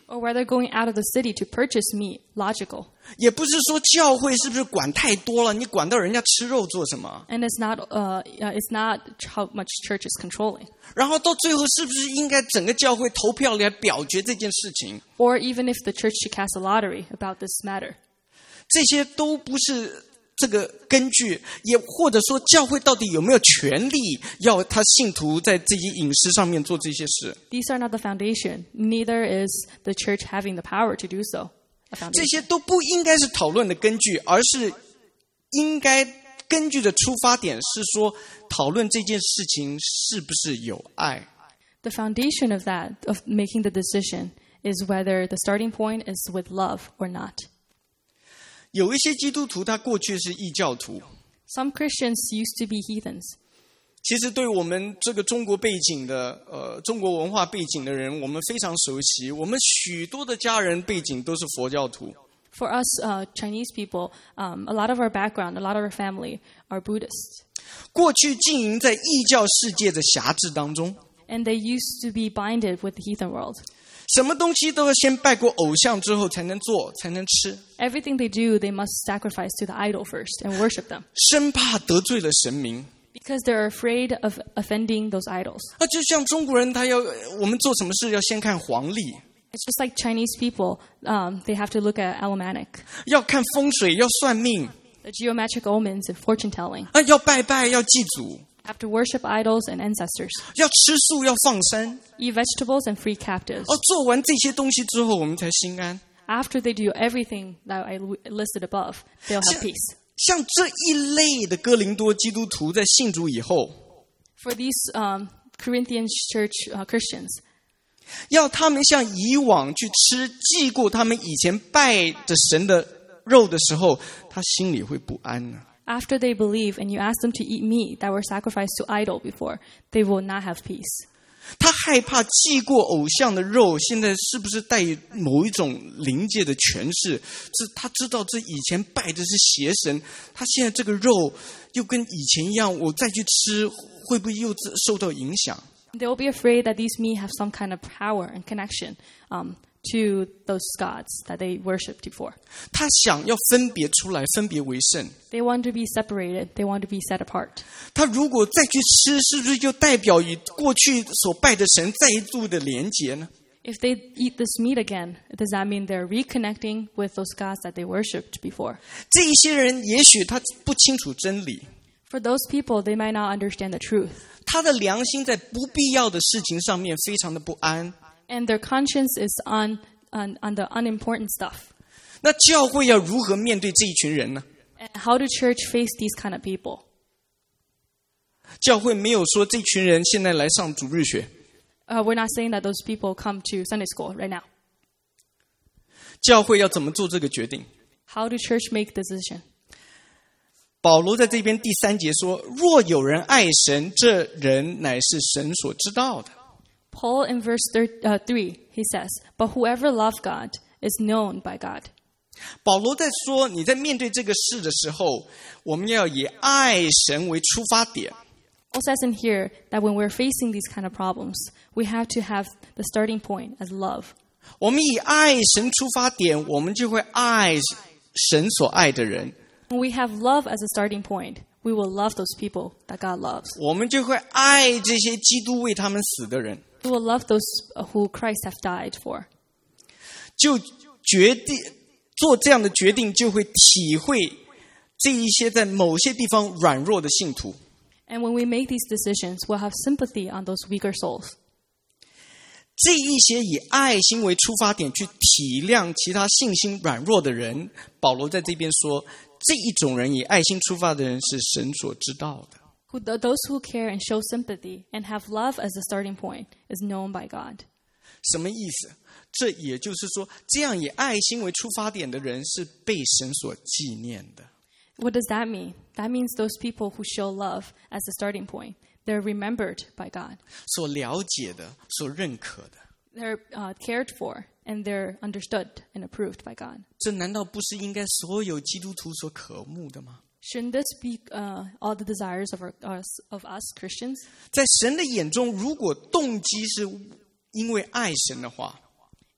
or whether going out of the city to purchase meat logical. 也不是说教会是不是管太多了，你管到人家吃肉做什么？ And it's not, uh, uh, it's not how much church is controlling. 然后到最后是不是应该整个教会投票来表决这件事情？ Or even if the church should cast a lottery about this matter. 这些都不是这个根据，也或者说教会到底有没有权利要他信徒在这些饮食上面做这些事？ These are not the foundation. Neither is the church having the power to do so. A 这 foundation. 些都不应该是讨论的根据，而是应该根据的出发点是说，讨论这件事情是不是有爱。 The foundation of that, of making the decision, is whether the starting point is with love or not. 有一些基督徒他过去是异教徒， Some Christians used to be heathens. 其实对我们这个中国背景的呃中国文化背景的人，我们非常熟悉。我们许多的家人背景都是佛教徒。 For us uh, Chinese people, um, a lot of our background, a lot of our family are Buddhists. 过去经营在异教世界的辖制当中， And they used to be binded with the heathen world. 什么东西都要先拜过偶像之后才能做，才能吃， Everything they do, they must sacrifice to the idol first and worship them. 生怕得罪了神明。 Because they're afraid of offending those idols. 那就像中国人，他要我们做什么事要先看黄历， It's just like Chinese people, um, they have to look at almanac, 要看风水，要算命， the geometric omens and fortune telling. 啊，要拜拜，要祭祖， Have to worship idols and ancestors. 要吃素，要放生。 Eat vegetables and free captives. 哦，做完这些东西之后，我们才心安。 After they do everything that I listed above, they'll have peace. 像这一类的哥林多基督徒在信主以后， For these um, Corinthian church uh, Christians, 要他们像以往去吃祭过他们以前拜的神的肉的时候，他心里会不安呢、啊。 after they believe and you ask them to eat meat that were sacrificed to idol before, they will not have peace. 他害怕祭过偶像的肉，现在是不是带有某一种灵界的诠释？这他知道这以前拜的是邪神，他现在这个肉又跟以前一样，我再去吃，会不会又受到影响？ They will be afraid that these meat have some kind of power and connection um, to those gods that they worshipped before. 他想要分别出来，分别为圣。 They want to be separated. They want to be set apart. 他如果再去吃，是不是就代表与过去所拜的神再一度的连结呢？ If they eat this meat again, does that mean they're reconnecting with those gods that they worshipped before? 这一些人也许他不清楚真理， For those people, they might not understand the truth. 他的良心在不必要的事情上面非常的不安。 And their conscience is on, on, on the unimportant stuff. 那教会要如何面对这一群人呢？ And how do church face these kind of people? 教会没有说这群人现在来上主日学， Uh, we're not saying that those people come to Sunday school right now. 教会要怎么做这个决定？ How do church make the decision? 保罗在这边第三节说：“若有人爱神，这人乃是神所知道的。” Paul in verse thir- uh, three, he says, "But whoever loves God is known by God." 保罗在说，你在面对这个事的时候，我们要以爱神为出发点。 Paul says in here that when we're facing these kind of problems, we have to have the starting point as love. 我们以爱神出发点，我们就会爱神所爱的人， When we have love as a starting point, we will love those people that God loves. 我们就会爱这些基督为他们死的人， We will love those who Christ have died for. 就决定做这样的决定，就会体会这一些在某些地方软弱的信徒。 And when we make these decisions, we'll have sympathy on those weaker souls. 这一些以爱心为出发点去体谅其他信心软弱的人，保罗在这边说，这一种人以爱心出发的人是神所知道的。 Who, those who care and show sympathy and have love as a starting point is known by God. 什么意思？这也就是说，这样以爱心为出发点的人是被神所纪念的。 What does that mean? That means those people who show love as a starting point, they're remembered by God. 所了解的，所认可的， They're uh, cared for and they're understood and approved by God. 这难道不是应该所有基督徒所渴慕的吗？ Shouldn't this be uh, all the desires of, our, us, of us Christians? 在神的眼中，如果动机是因为爱神的话，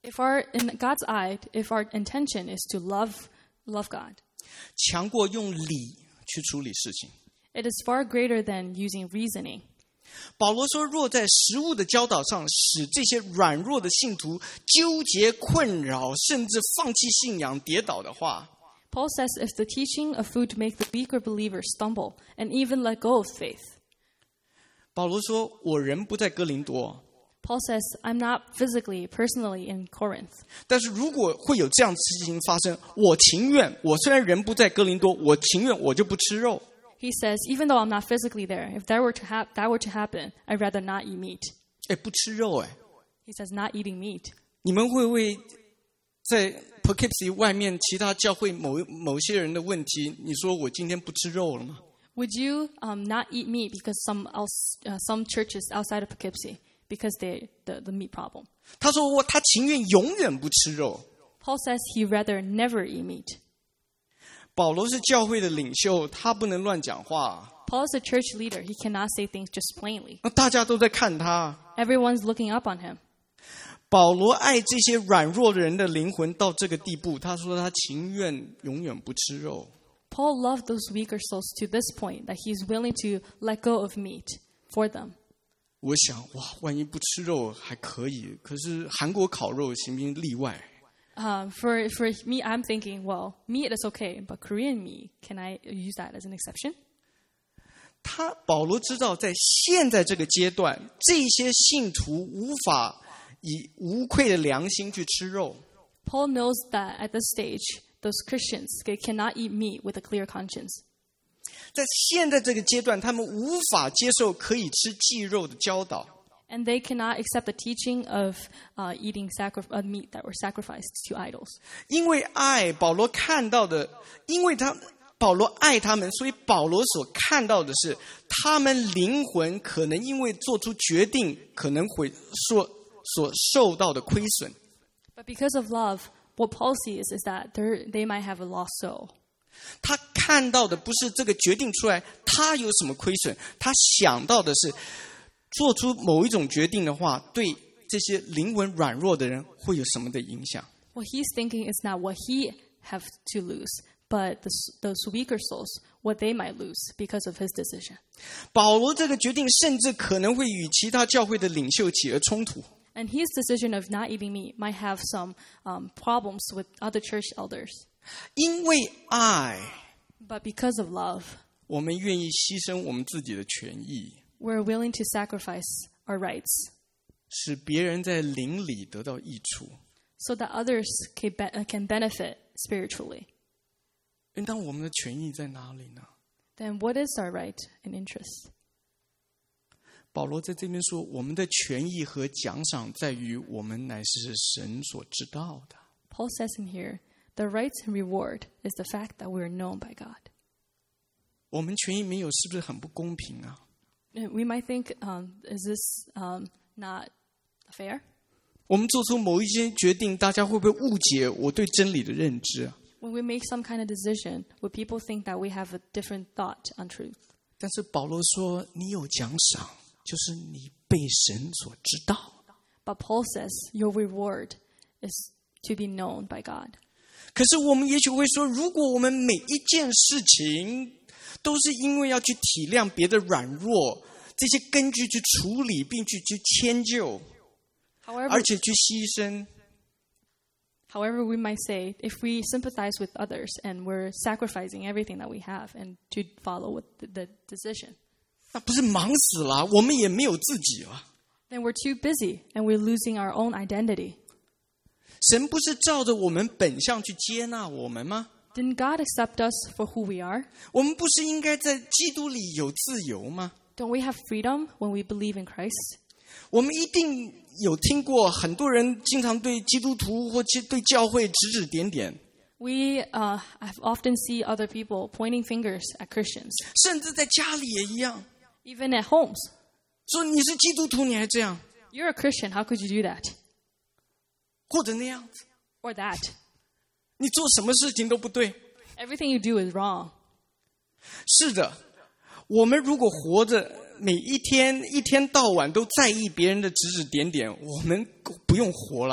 If our in God's eye, if our intention is to love love God, 强过用理去处理事情。 it is far greater than using reasoning. 保罗说，若在实务的教导上使这些软弱的信徒纠结困扰，甚至放弃信仰跌倒的话， Paul says if the teaching of food make the weaker believers stumble and even let go of faith. 保罗说，我人不在哥林多， Paul says, I'm not physically, personally in Corinth. 但是如果会有这样的事情发生，我情愿，我虽然人不在哥林多，我情愿我就不吃肉。 He says, even though I'm not physically there, if that were to, hap- that were to happen, I'd rather not eat meat. 哎，不吃肉哎。 He says, not eating meat. 你们会不会在 Poughkeepsie 外面其他教会某某些人的问题，你说我今天不吃肉了吗？ Would you um, not eat meat because some else, uh, some churches outside of Poughkeepsie, because they the, the meat problem? 他说我他情愿永远不吃肉。 Paul says he'd rather never eat meat. 保罗是教会的领袖，他不能乱讲话。 Paul is a church leader. He cannot say things just plainly. 那大家都在看他。 Everyone's looking up on him. 保罗爱这些软弱的人的灵魂到这个地步，他说他情愿永远不吃肉。 Paul loved those weaker souls to this point that he's willing to let go of meat for them. 我想，哇，万一不吃肉还可以，可是韩国烤肉行不行例外？ Uh, for for me, I'm thinking, well, meat is okay, but Korean meat, can I use that as an exception? 他保罗知道，在现在这个阶段，这些信徒无法以无愧的良心去吃肉。 Paul knows that at this stage, those Christians they cannot eat meat with a clear conscience. 在现在这个阶段，他们无法接受可以吃祭肉的教导。 And they cannot accept the teaching of uh, eating sacri- uh, meat that were sacrificed to idols. 因为爱，保罗看到的，因为他保罗爱他们，所以保罗所看到的是，他们灵魂可能因为做出决定，可能会所所受到的亏损。 But because of love, what Paul sees is that they might have a lost soul. 他看到的不是这个决定出来他有什么亏损，他想到的是做出某一种决定的话，对这些灵魂软弱的人会有什么的影响。 What he's thinking is not what he have to lose, but the, those weaker souls, what they might lose because of his decision. 保罗这个决定甚至可能会与其他教会的领袖起而冲突。 And his decision of not eating meat might have some um, problems with other church elders. 因为爱， But because of love, 我们愿意牺牲我们自己的权益， we're willing to sacrifice our rights 使别人在灵里得到益处。 so that others can, be- can benefit spiritually. 那我们的权益在哪里呢？ Then what is our right and interest? 保罗在这边说，我们的权益和奖赏在于我们乃是神所知道的。 Paul says in here, the right and reward is the fact that we're known by God. 我们权益没有，是不是很不公平啊？ We might think, um, is this um, not fair? 我们做出某一些决定，大家会不会误解我对真理的认知啊？ When we make some kind of decision, would people think that we have a different thought on truth? 但是保罗说，你有奖赏，就是你被神所知道。 But Paul says your reward is to be known by God. 可是我们也许会说，如果我们每一件事情都是因为要去体谅别的软弱，这些根据去处理，并去去迁就， However, 而且去牺牲， however, we might say if we sympathize with others and we're sacrificing everything that we have and to follow with the, the decision, 那不是忙死了？我们也没有自己了。 then we're too busy and we're losing our own identity. 神不是照着我们本相去接纳我们吗？ Didn't God accept us for who we are? 我们不是应该在基督里有自由吗？ Don't we have freedom when we believe in Christ? 我们一定有听过很多人经常对基督徒或对教会指指点点， We uh, I've often see other people pointing fingers at Christians, 甚至在家里也一样， even at homes. 说你是基督徒，你还这样， You're a Christian, how could you do that? 或者那样子， Or that? 你做什么事情都不对。 Everything you do is wrong. 是的，我们如果活着每一天一天到晚都在意别人的指指点点，我们不用活了。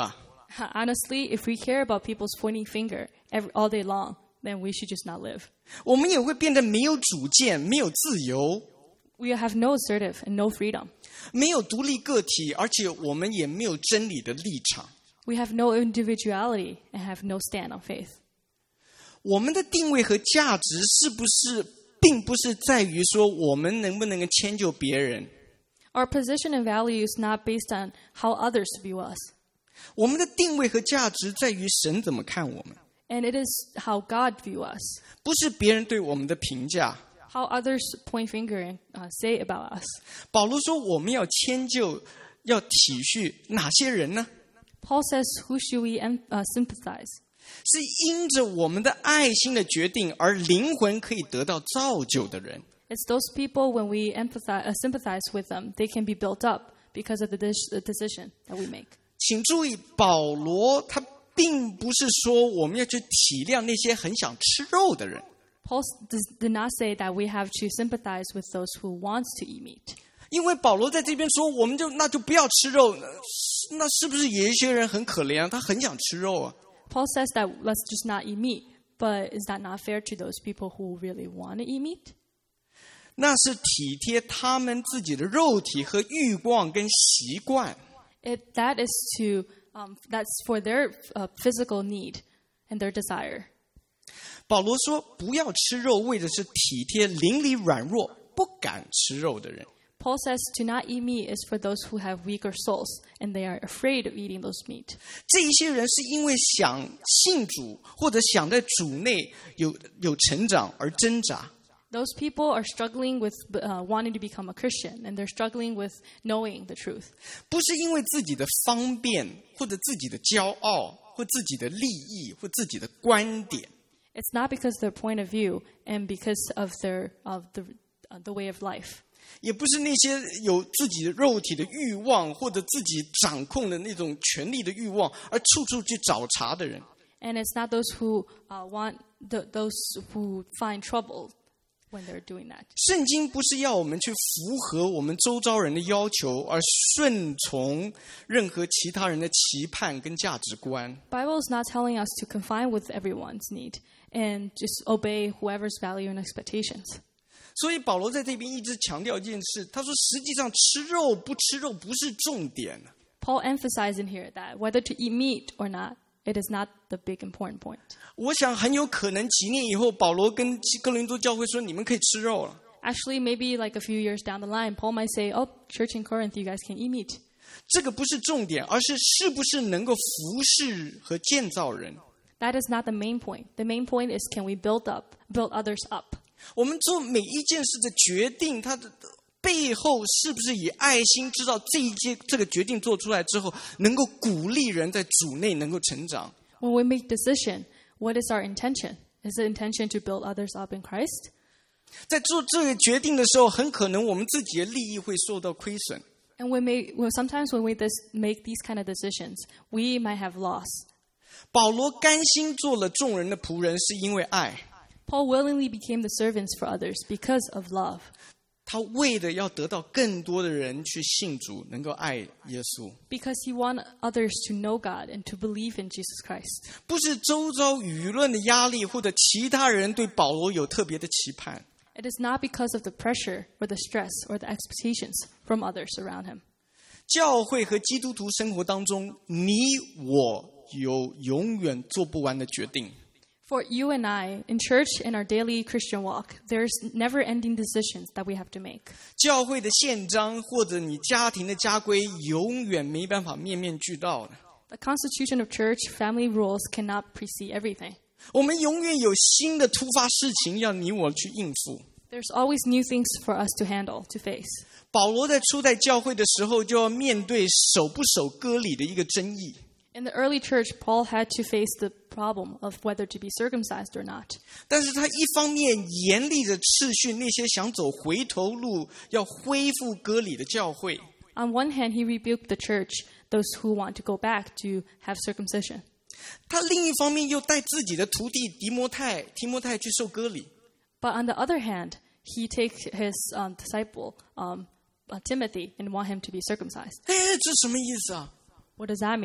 Honestly, if we care about people's pointing finger every, all day long, then we should just not live. 我们也会变得没有主见，没有自由， We have no assertive and no freedom. 没有独立个体，而且我们也没有真理的立场。 We have no individuality and have no stand on faith. 我们的定位和价值是不是并不是在于说我们能不能够迁就别人， Our position and value is not based on how others view us. 我们的定位和价值在于神怎么看我们， And it is how God view us. 不是别人对我们的评价。 How others point finger and uh, say about us. 保罗说我们要迁就，要体恤哪些人呢？ Paul says, who should we em- uh, sympathize? 是因着我们的爱心的决定而灵魂可以得到造就的人。 It's those people when we empathize, uh, sympathize with them, they can be built up because of the, de- the decision that we make. 请注意，保罗他并不是说我们要去体谅那些很想吃肉的人， Paul does, did not say that we have to sympathize with those who want to eat meat. 因为保罗在这边说，我们就那就不要吃肉，那是不是有一些人很可怜啊？他很想吃肉啊？ Paul says that let's just not eat meat, but is that not fair to those people who really want to eat meat? 那是体贴他们自己的肉体和欲望跟习惯。 It, that is to um, that's for their uh, physical need and their desire. 保罗说，不要吃肉，为的是体贴灵里软弱、不敢吃肉的人。 Paul says to not eat meat is for those who have weaker souls and they are afraid of eating those meat. 这一些人是因为想信主，或者想在主内有有成长而挣扎。 Those people are struggling with uh, wanting to become a Christian, and they're struggling with knowing the truth. 不是因为自己的方便，或者自己的骄傲，或自己的利益，或自己的观点。 It's not because of their point of view and because of their of the uh, the way of life. 也不是那些有自己的肉体的欲望，或者自己掌控的那种权力的欲望，而处处去找茬的人。 And it's not those who uh, want the, those who find trouble when they're doing that. 圣经不是要我们去符合我们周遭人的要求，而顺从任何其他人的期盼跟价值观。 Bible is not telling us to confine with everyone's need and just obey whoever's value and expectations. 所以保罗在这边一直强调一件事，他说实际上吃肉不吃肉不是重点。 Paul emphasized in here that whether to eat meat or not, it is not the big important point. 我想很有可能几年以后，保罗跟哥林多教会说：“你们可以吃肉了。” Actually, maybe like a few years down the line, Paul might say, oh, church in Corinth, you guys can eat meat. 这个不是重点，而是是不是能够服侍和建造人。 That is not the main point. The main point is, can we build up, build others up? 我们做每一件事的决定，它的背后是不是以爱心知道这一件这个决定做出来之后，能够鼓励人在主内能够成长。 When we make decision, what is our intention? Is the intention to build others up in Christ? 在做这个决定的时候，很可能我们自己的利益会受到亏损。 And we may, well, sometimes when we this, make these kind of decisions, we might have loss. 保罗甘心做了众人的仆人，是因为爱。 Paul willingly became the servants for others because of love. 他为了要得到更多的人去信主，能够爱耶稣， Because he wanted others to know God and to believe in Jesus Christ. 不是周遭舆论的压力或者其他人对保罗有特别的期盼。 It is not because of the pressure or the stress or the expectations from others around him. 教会和基督徒生活当中，你我有永远做不完的决定。 For you and I, in church and our daily Christian walk, there's never-ending decisions that we have to make. 教会的宪章或者你家庭的家规，永远没办法面面俱到的。 The constitution of church, family rules cannot precede everything. 我们永远有新的突发事情要你我去应付。 There's always new things for us to handle, to face. 保罗在初代教会的时候，就要面对守不守割礼的一个争议。 In the early church, Paul had to face the problem of whether to be circumcised or not. 但是他一方面严厉地斥训那些想走回头路、要恢复割礼的教会。 On one hand, he rebuked the church, those who want to go back to have circumcision. 他另一方面又带自己的徒弟提摩太、提摩太去受割礼。 But on the other hand, he takes his um, disciple, um, uh, Timothy, and want him to be circumcised. 哎，这什么意思啊？ What does that mean?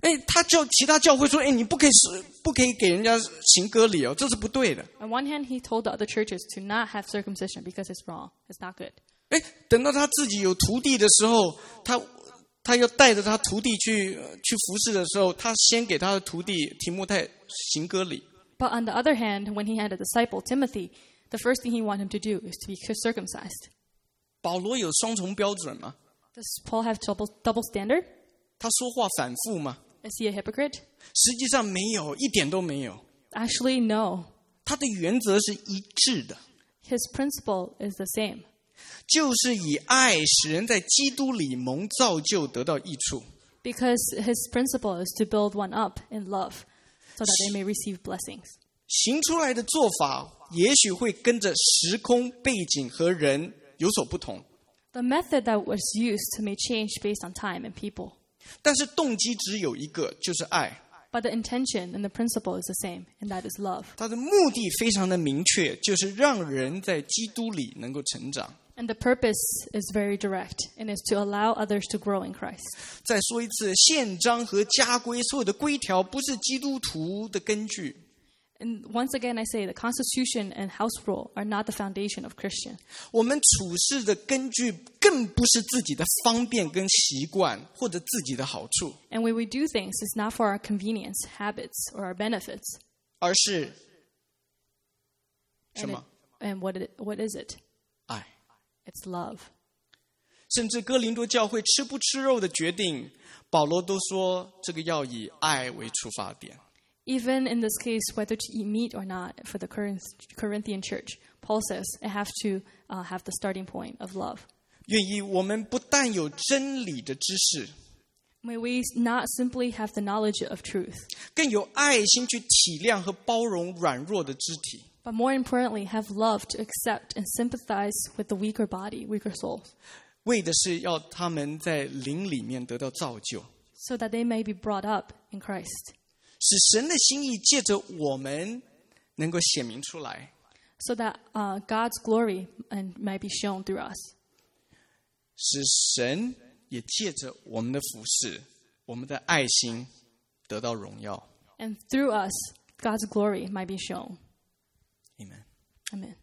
哎，他叫其他教会说，哎，你不可以是不可以给人家行割礼哦，这是不对的。 On one hand, he told the other churches to not have circumcision because it's wrong. It's not good. 哎，等到他自己有徒弟的时候，他他要带着他徒弟去去服侍的时候，他先给他的徒弟提摩太行割礼。 But on the other hand, when he had a disciple, Timothy, the first thing he wanted him to do is to be circumcised. 保罗有双重标准吗？ Does Paul have double, double standard? 他说话反复吗？ Is he a hypocrite? 实际上没有，一点都没有。 Actually, no. 他的原则是一致的， His principle is the same. 就是以爱使人在基督里蒙造就，得到益处。 Because his principle is to build one up in love so that they may receive blessings. 行出来的做法也许会跟着时空背景和人有所不同， The method that was used may change based on time and people. 但是动机只有一个，就是爱。 But the intention and the principle is the same, and that is love. 它的目的非常的明确，就是让人在基督里能够成长。 And the purpose is very direct, and is to allow others to grow in Christ. 再说一次，宪章和家规所有的规条不是基督徒的根据。 And once again, I say the Constitution and house rule are not the foundation of Christian. 我们处事的根据更不是自己的方便跟习惯，或者自己的好处， And when we do things, it's not for our convenience, habits, or our benefits. 而是什 And, it, 么？ and what, it, what is it? 爱。 It's love. 甚至哥林多教会吃不吃肉的决定，保罗都说这个要以爱为出发点。 Even in this case, whether to eat meat or not, for the Corinthian church, Paul says it has to uh, have the starting point of love. 愿意我们不但有真理的知识， May we not simply have the knowledge of truth, 更有爱心去体谅和包容软弱的肢体， but more importantly, have love to accept and sympathize with the weaker body, weaker souls, 为的是要他们在灵里面得到造就， so that they may be brought up in Christ, 使神的心意借着我们能够显明出来， so that uh, God's glory and might be shown through us, 使神也借着我们的服事，我们的爱心得到荣耀。 and through us, God's glory might be shown. Amen. Amen.